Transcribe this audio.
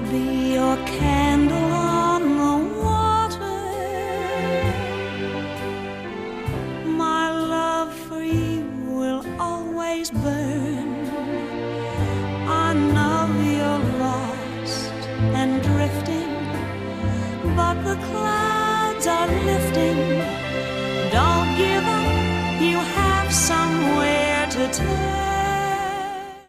be your candle on the water. My love for you will always burn. I know you're lost and drifting, but the clouds are lifting. Don't give up, you have somewhere to turn.